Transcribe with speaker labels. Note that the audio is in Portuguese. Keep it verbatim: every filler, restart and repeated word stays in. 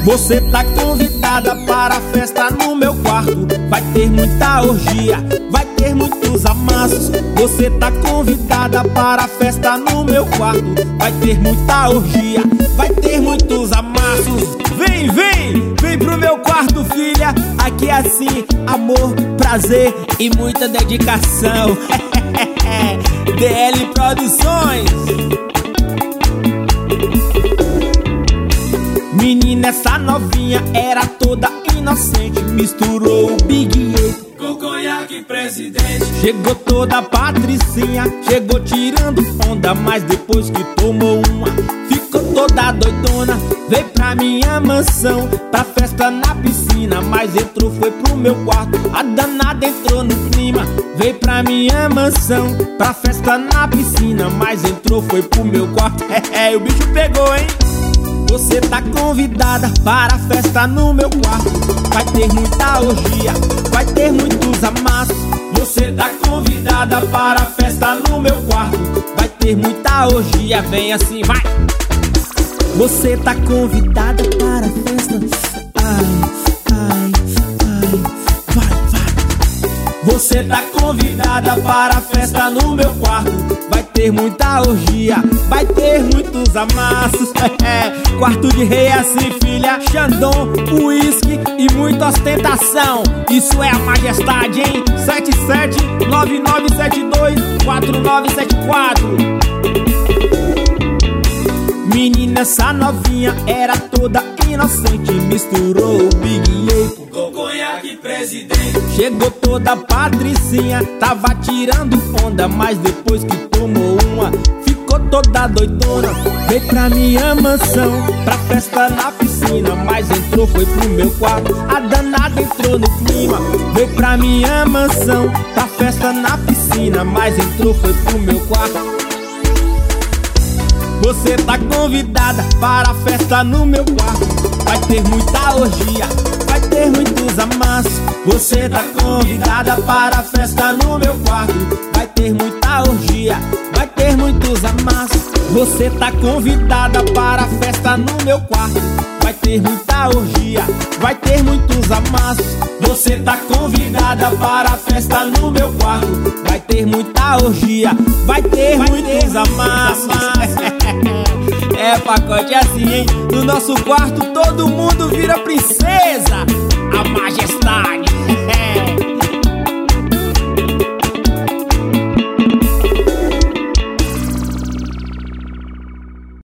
Speaker 1: Você tá convidada para a festa no meu quarto. Vai ter muita orgia, vai ter muitos amassos. Você tá convidada para a festa no meu quarto. Vai ter muita orgia, vai ter muitos amassos. Vem, vem, vem pro meu quarto, filha. Aqui é assim, amor, prazer e muita dedicação. D L Produções. Menina, essa novinha era toda inocente. Misturou o Big Apple
Speaker 2: com conhaque presidente.
Speaker 1: Chegou toda patricinha, chegou tirando onda. Mas depois que tomou uma, ficou toda doidona. Veio pra minha mansão, pra festa na piscina. Mas entrou, foi pro meu quarto, a danada entrou no clima. Veio pra minha mansão, pra festa na piscina. Mas entrou, foi pro meu quarto. É, é, o bicho pegou, hein? Você tá convidada para a festa no meu quarto. Vai ter muita orgia, vai ter muitos amassos.
Speaker 2: Você tá convidada para a festa no meu quarto.
Speaker 1: Vai ter muita orgia, vem assim, vai. Você tá convidada para a festa. Ai, ai, ai, vai, vai.
Speaker 2: Você tá convidada para a festa no meu quarto.
Speaker 1: Vai ter muita orgia, vai ter muitos amassos. Quarto de rei é assim, filha. Xandão, uísque e muita ostentação. Isso é a majestade, hein? sete sete nove nove sete dois quatro nove sete quatro. Menina, essa novinha era toda inocente. Misturou o Big Apple
Speaker 2: com conhaque presidente.
Speaker 1: Chegou toda patricinha, tava tirando onda. Mas depois que tomou uma, ficou toda doidona. Veio pra minha mansão, pra festa na piscina. Mas entrou, foi pro meu quarto, a danada entrou no clima. Veio pra minha mansão, pra festa na piscina. Mas entrou, foi pro meu quarto. Você tá convidada para a festa no meu quarto. Vai ter muita orgia, vai ter muitos amassos. Você tá convidada para a festa no meu quarto. Vai ter muita orgia, vai ter muitos amassos. Você tá convidada para a festa no meu quarto. Vai ter muita orgia, vai ter muitos amassos.
Speaker 2: Você tá convidada para a festa no meu quarto.
Speaker 1: Vai ter muita orgia, vai ter vai muitos ter amassos. É, pacote assim, hein? No nosso quarto todo mundo vira princesa. A majestade.